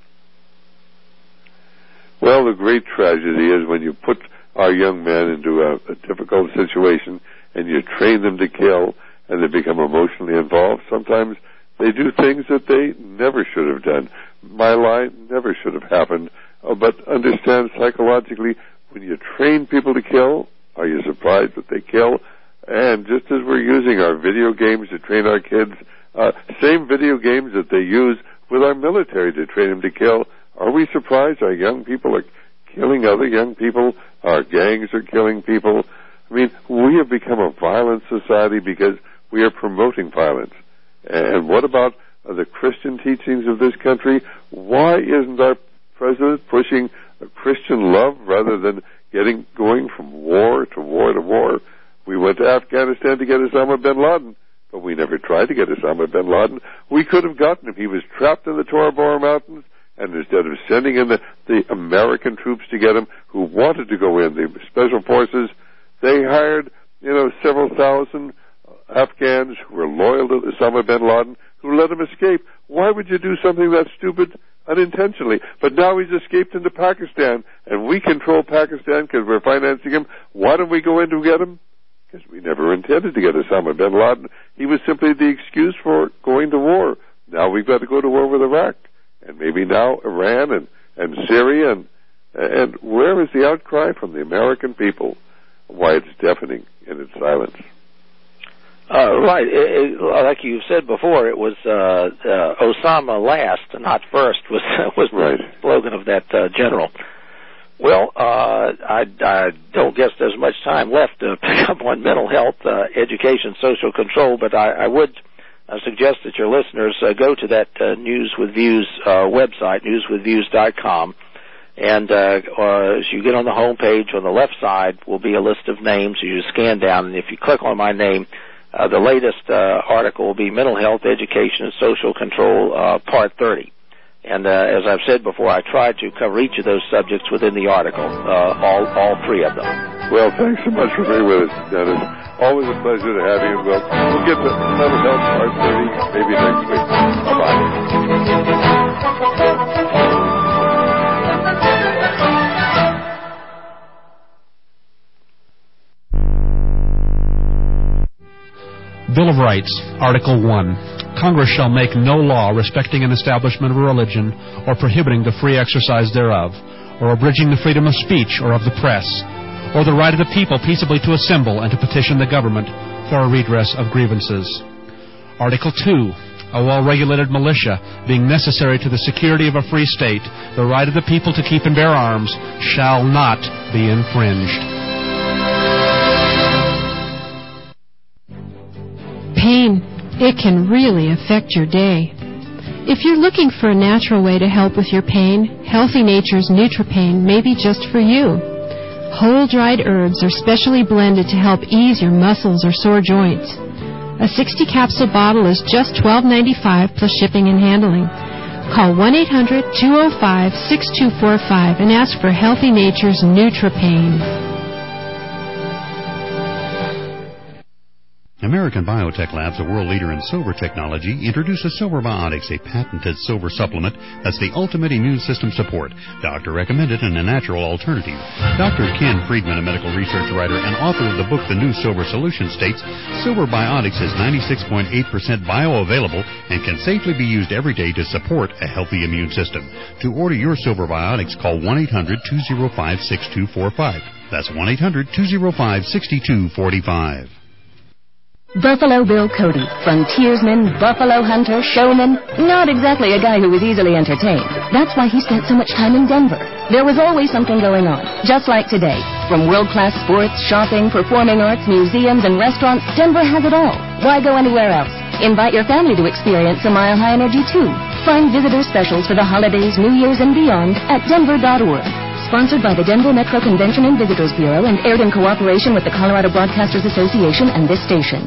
Well, the great tragedy is when you put our young men into a, a difficult situation and you train them to kill and they become emotionally involved. Sometimes they do things that they never should have done. My line never should have happened. Uh, but understand psychologically, when you train people to kill, are you surprised that they kill? And just as we're using our video games to train our kids, uh, same video games that they use with our military to train them to kill, are we surprised our young people are killing other young people? Our gangs are killing people. I mean, we have become a violent society because we are promoting violence. And what about uh, the Christian teachings of this country? Why isn't our president pushing a Christian love rather than getting going from war to war to war? We went to Afghanistan to get Osama bin Laden, but we never tried to get Osama bin Laden. We could have gotten him. He was trapped in the Tora Bora Mountains, and instead of sending in the, the American troops to get him, who wanted to go in, the special forces, they hired, you know, several thousand Afghans who were loyal to Osama bin Laden, who let him escape. Why would you do something that stupid unintentionally? But now he's escaped into Pakistan, and we control Pakistan because we're financing him. Why don't we go in to get him? Because we never intended to get Osama bin Laden. He was simply the excuse for going to war. Now we've got to go to war with Iraq, and maybe now Iran and, and Syria, and, and where is the outcry from the American people? Why, it's deafening in its silence. Uh, right. It, it, like you said before, it was uh, uh, Osama last, not first, was was right. the slogan of that uh, general. Well, uh, I, I don't guess there's much time left to pick up on mental health, uh, education, social control, but I, I would uh, suggest that your listeners uh, go to that uh, News with Views uh, website, news with views dot com, and uh, uh, as you get on the home page, on the left side will be a list of names. You scan down, and if you click on my name, Uh, the latest uh, article will be Mental Health, Education, and Social Control, uh, Part thirty. And uh, as I've said before, I tried to cover each of those subjects within the article, uh, all all three of them. Well, thanks so much for being with us, Dennis. Always a pleasure to have you. We'll, we'll get to Mental Health Part thirty maybe next week. Bye-bye. Bill of Rights, Article one. Congress shall make no law respecting an establishment of a religion or prohibiting the free exercise thereof, or abridging the freedom of speech or of the press, or the right of the people peaceably to assemble and to petition the government for a redress of grievances. Article two. A well-regulated militia, being necessary to the security of a free state, the right of the people to keep and bear arms shall not be infringed. Pain, it can really affect your day. If you're looking for a natural way to help with your pain, Healthy Nature's NutriPain may be just for you. Whole dried herbs are specially blended to help ease your muscles or sore joints. A sixty capsule bottle is just twelve ninety-five plus shipping and handling. Call one eight hundred two oh five six two four five and ask for Healthy Nature's NutriPain. American Biotech Labs, a world leader in silver technology, introduces Silver Biotics, a patented silver supplement that's the ultimate immune system support. Doctor recommended and a natural alternative. Doctor Ken Friedman, a medical research writer and author of the book The New Silver Solution, states, Silver Biotics is ninety-six point eight percent bioavailable and can safely be used every day to support a healthy immune system. To order your Silver Biotics, call one eight hundred two oh five six two four five. That's one eight hundred two oh five six two four five. Buffalo Bill Cody, frontiersman, buffalo hunter, showman, not exactly a guy who was easily entertained. That's why he spent so much time in Denver. There was always something going on, just like today. From world-class sports, shopping, performing arts, museums, and restaurants, Denver has it all. Why go anywhere else? Invite your family to experience a Mile High Energy too. Find visitor specials for the holidays, New Year's, and beyond at denver dot org. sponsored by the Denver Metro Convention and Visitors Bureau and aired in cooperation with the Colorado Broadcasters Association and this station.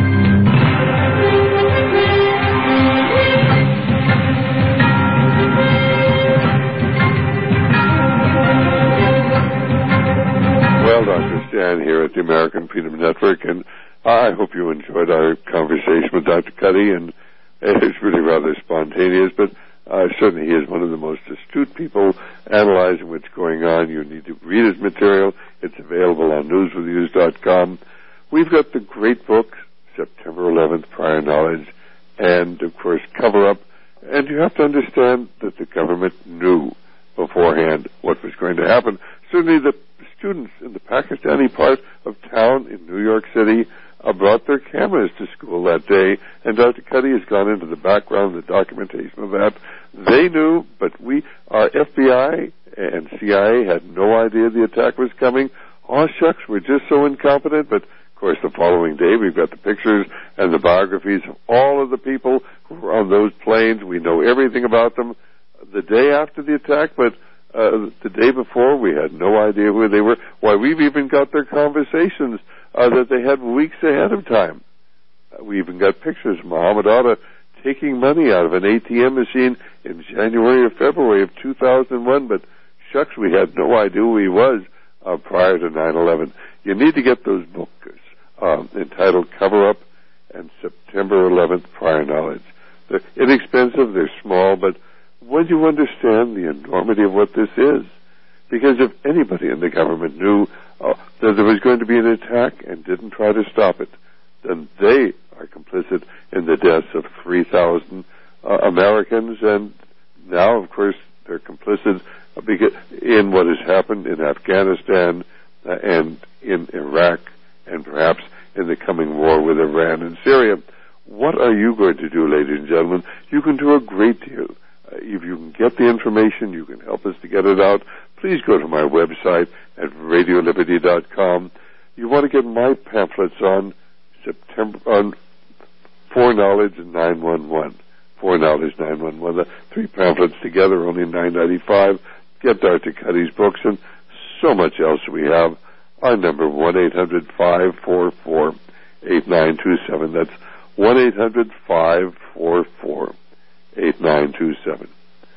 Well, Doctor Stan here at the American Freedom Network, and I hope you enjoyed our conversation with Doctor Cuddy, and it's really rather spontaneous, but uh, certainly he is one of the most astute people analyzing what's going on. You need to read his material. It's available on news reviews dot com. We've got the great book, September eleventh, Prior Knowledge, and, of course, Cover Up. And you have to understand that the government knew beforehand what was going to happen. Certainly the students in the Pakistani part of town in New York City uh, brought their cameras to school that day, and Doctor Cuddy has gone into the background, the documentation of that. They knew, but we, our F B I and C I A had no idea the attack was coming. Oh, shucks, we're just so incompetent, but of course the following day we've got the pictures and the biographies of all of the people who were on those planes. We know everything about them the day after the attack, but Uh, the day before, we had no idea who they were. Why, we've even got their conversations uh, that they had weeks ahead of time. Uh, we even got pictures of Muhammad Atta taking money out of an A T M machine in January or February of two thousand one, but shucks, we had no idea who he was uh, prior to nine eleven. You need to get those books um, entitled Cover Up and September eleventh, Prior Knowledge. They're inexpensive, they're small, but when you understand the enormity of what this is, because if anybody in the government knew uh, that there was going to be an attack and didn't try to stop it, then they are complicit in the deaths of three thousand uh, Americans, and now, of course, they're complicit in what has happened in Afghanistan uh, and in Iraq, and perhaps in the coming war with Iran and Syria. What are you going to do, ladies and gentlemen? You can do a great deal. Uh, if you can get the information, you can help us to get it out. Please go to my website at radio liberty dot com. You want to get my pamphlets on September on For Knowledge nine one one. For Knowledge nine one one. The three pamphlets together, only nine ninety-five. Get Doctor Cuddy's books and so much else we have. Our number one eight hundred five four four eight nine two seven. That's one eight hundred five four four eight nine two seven.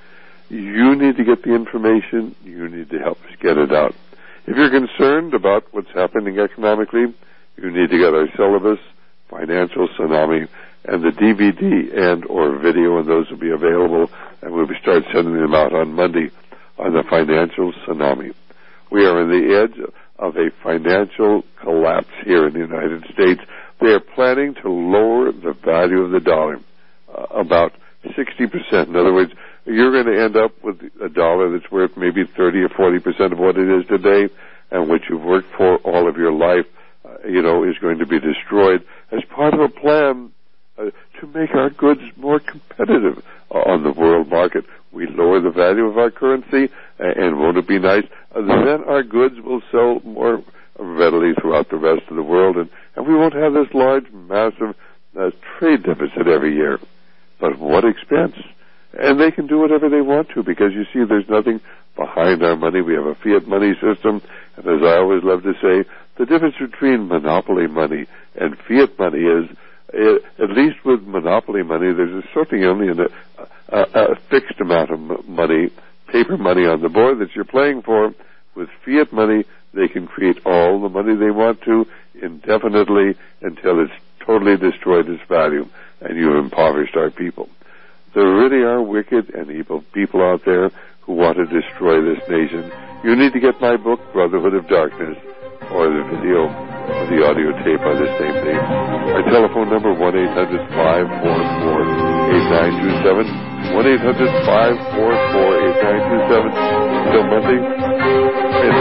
You need to get the information. You need to help us get it out. If you're concerned about what's happening economically, you need to get our syllabus, Financial Tsunami, and the D V D and or video, and those will be available, and we'll start sending them out on Monday on the Financial Tsunami. We are on the edge of a financial collapse here in the United States. They are planning to lower the value of the dollar uh, about sixty percent. In other words, you're going to end up with a dollar that's worth maybe thirty or forty percent of what it is today, and what you've worked for all of your life, uh, you know, is going to be destroyed as part of a plan uh, to make our goods more competitive uh, on the world market. We lower the value of our currency, uh, and won't it be nice? Uh, then our goods will sell more readily throughout the rest of the world, and, and we won't have this large, massive uh, trade deficit every year. But at what expense? And they can do whatever they want to, because you see there's nothing behind our money. We have a fiat money system, and as I always love to say, the difference between monopoly money and fiat money is, uh, at least with monopoly money, there's certainly only an, a, a, a fixed amount of money, paper money on the board that you're playing for. With fiat money, they can create all the money they want to indefinitely until it's totally destroyed its value, and you've impoverished our people. There really are wicked and evil people out there who want to destroy this nation. You need to get my book, Brotherhood of Darkness, or the video or the audio tape by the same name. Our telephone number, one eight hundred five four four eight nine two seven, one eight hundred five four four eight nine two seven. Until Monday, it's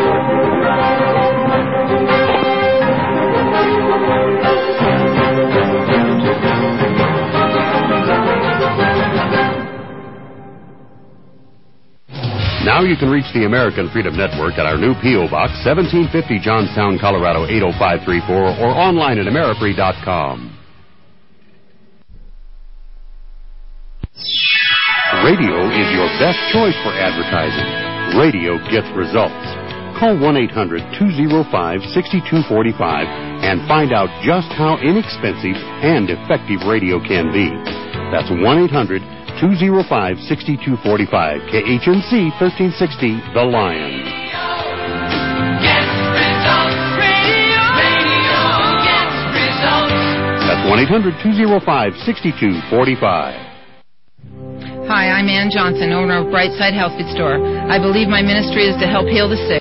Now you can reach the American Freedom Network at our new P O. Box, seventeen fifty Johnstown, Colorado, eight oh five three four, or online at amerifree dot com. Radio is your best choice for advertising. Radio gets results. Call one eight hundred two oh five six two four five and find out just how inexpensive and effective radio can be. That's one eight hundred two oh five six two four five. K H N C thirteen sixty, The Lion. That's one eight hundred two oh five six two four five. Hi, I'm Ann Johnson, owner of Brightside Health Food Store. I believe my ministry is to help heal the sick.